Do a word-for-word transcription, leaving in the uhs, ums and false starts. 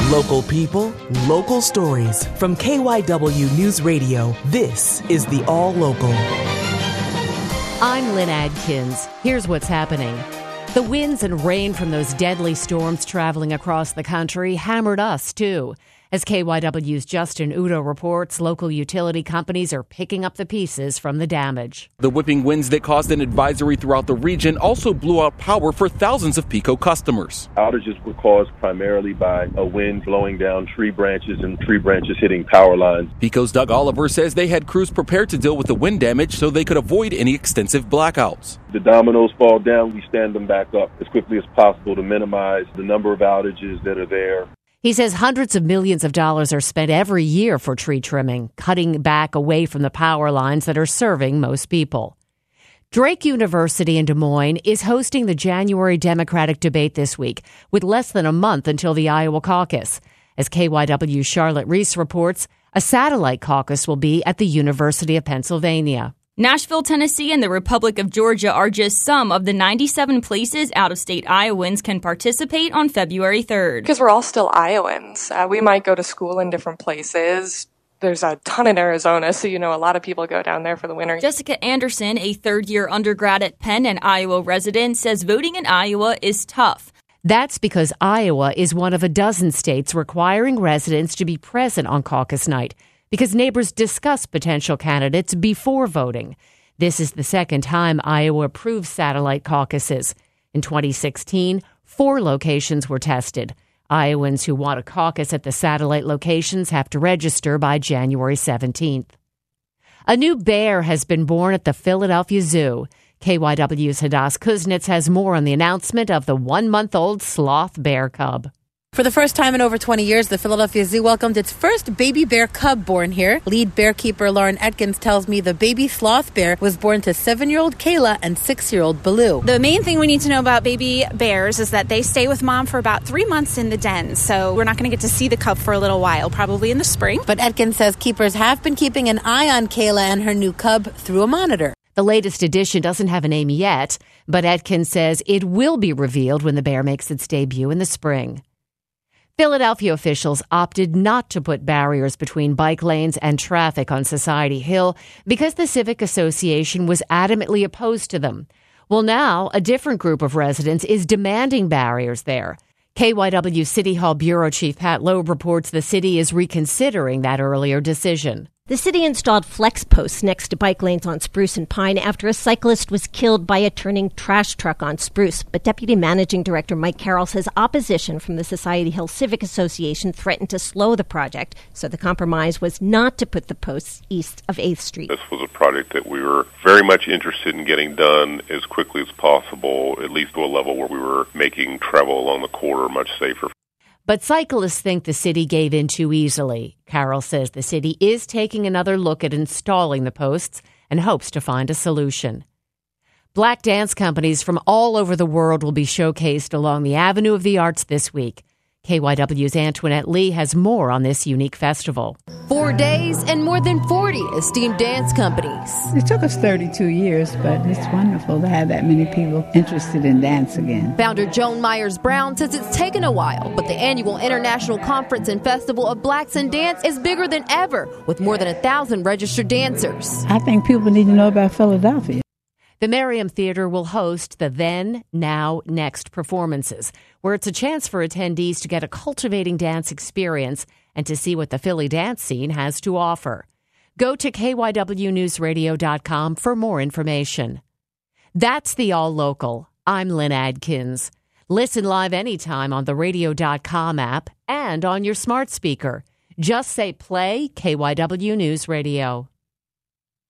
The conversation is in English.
Local people, local stories. From K Y W News Radio, this is the All Local. I'm Lynn Adkins. Here's what's happening. The winds and rain from those deadly storms traveling across the country hammered us, too. As K Y W's Justin Udo reports, local utility companies are picking up the pieces from the damage. The whipping winds that caused an advisory throughout the region also blew out power for thousands of PECO customers. Outages were caused primarily by a wind blowing down tree branches and tree branches hitting power lines. PECO's Doug Oliver says they had crews prepared to deal with the wind damage so they could avoid any extensive blackouts. The dominoes fall down, we stand them back up as quickly as possible to minimize the number of outages that are there. He says hundreds of millions of dollars are spent every year for tree trimming, cutting back away from the power lines that are serving most people. Drake University in Des Moines is hosting the January Democratic debate this week, with less than a month until the Iowa caucus. As K Y W's Charlotte Reese reports, a satellite caucus will be at the University of Pennsylvania. Nashville, Tennessee, and the Republic of Georgia are just some of the ninety-seven places out-of-state Iowans can participate on February third. Because we're all still Iowans. Uh, we might go to school in different places. There's a ton in Arizona, so you know a lot of people go down there for the winter. Jessica Anderson, a third-year undergrad at Penn and Iowa resident, says voting in Iowa is tough. That's because Iowa is one of a dozen states requiring residents to be present on caucus night, because neighbors discuss potential candidates before voting. This is the second time Iowa approved satellite caucuses. In twenty sixteen, four locations were tested. Iowans who want a caucus at the satellite locations have to register by January seventeenth. A new bear has been born at the Philadelphia Zoo. K Y W's Hadas Kuznets has more on the announcement of the one-month-old sloth bear cub. For the first time in over twenty years, the Philadelphia Zoo welcomed its first baby bear cub born here. Lead bear keeper Lauren Atkins tells me the baby sloth bear was born to seven-year-old Kayla and six-year-old Baloo. The main thing we need to know about baby bears is that they stay with mom for about three months in the den, so we're not going to get to see the cub for a little while, probably in the spring. But Atkins says keepers have been keeping an eye on Kayla and her new cub through a monitor. The latest edition doesn't have a name yet, but Atkins says it will be revealed when the bear makes its debut in the spring. Philadelphia officials opted not to put barriers between bike lanes and traffic on Society Hill because the Civic Association was adamantly opposed to them. Well, now a different group of residents is demanding barriers there. K Y W City Hall Bureau Chief Pat Loeb reports the city is reconsidering that earlier decision. The city installed flex posts next to bike lanes on Spruce and Pine after a cyclist was killed by a turning trash truck on Spruce. But Deputy Managing Director Mike Carroll says opposition from the Society Hill Civic Association threatened to slow the project, so the compromise was not to put the posts east of eighth Street. This was a project that we were very much interested in getting done as quickly as possible, at least to a level where we were making travel along the corridor much safer. But cyclists think the city gave in too easily. Carroll says the city is taking another look at installing the posts and hopes to find a solution. Black dance companies from all over the world will be showcased along the Avenue of the Arts this week. K Y W's Antoinette Lee has more on this unique festival. Four days and more than forty esteemed dance companies. It took us thirty-two years, but it's wonderful to have that many people interested in dance again. Founder Joan Myers-Brown says it's taken a while, but the annual International Conference and Festival of Blacks in Dance is bigger than ever, with more than a thousand registered dancers. I think people need to know about Philadelphia. The Merriam Theater will host the Then, Now, Next performances, where it's a chance for attendees to get a cultivating dance experience and to see what the Philly dance scene has to offer. Go to K Y W news radio dot com for more information. That's the All Local. I'm Lynn Adkins. Listen live anytime on the radio dot com app and on your smart speaker. Just say play K Y W News Radio.